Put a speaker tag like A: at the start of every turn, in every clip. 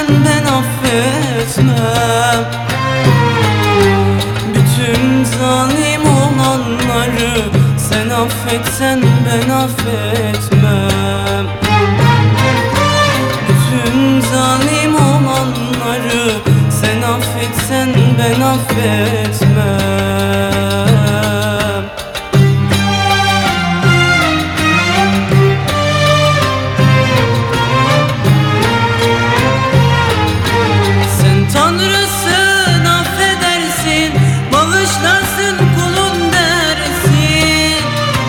A: ben affetmem. Bütün zalim olanları sen affetsen ben affetmem. Bütün zalim olanları sen affetsen ben affetmem. Sen Tanrısın, affedersin, bağışlarsın kulun dersin.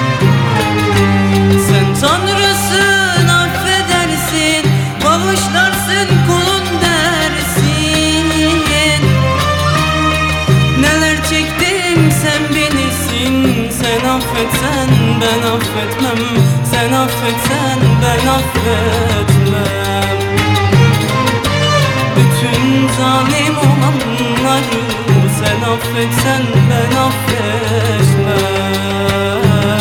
A: Sen Tanrısın, affedersin, bağışlarsın kulun dersin. Neler çektim sen bilirsin. Sen affetsen ben affetmem. Sen affetsen ben affetmem. Bütün zalim olanları sen affetsen ben affetmem.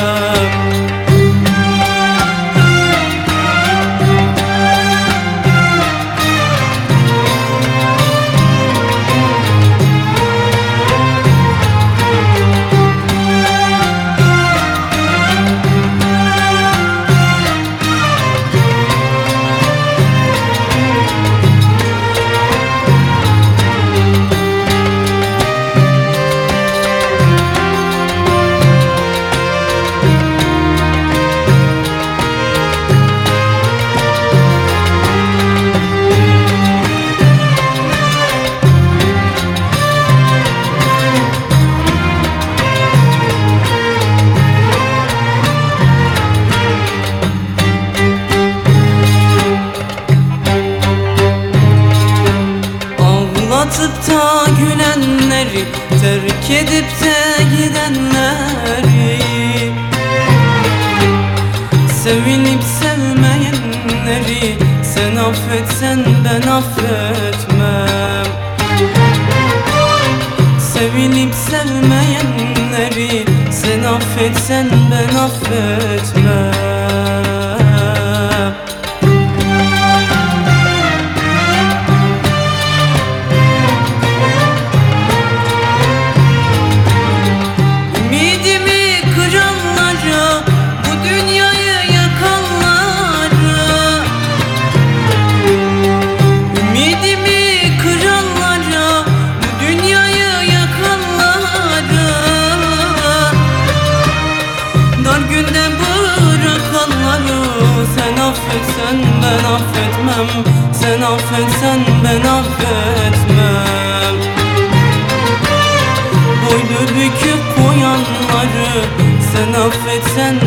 A: Ağlatıp da gülenleri, terk edip de gidenleri, sevilip sevmeyenleri sen affetsen ben affetmem. Sevilip sevmeyenleri sen affetsen ben affetmem. Sen ben affetmem. Sen affetsen ben affetmem. Boynu bükük koyanları sen affetsen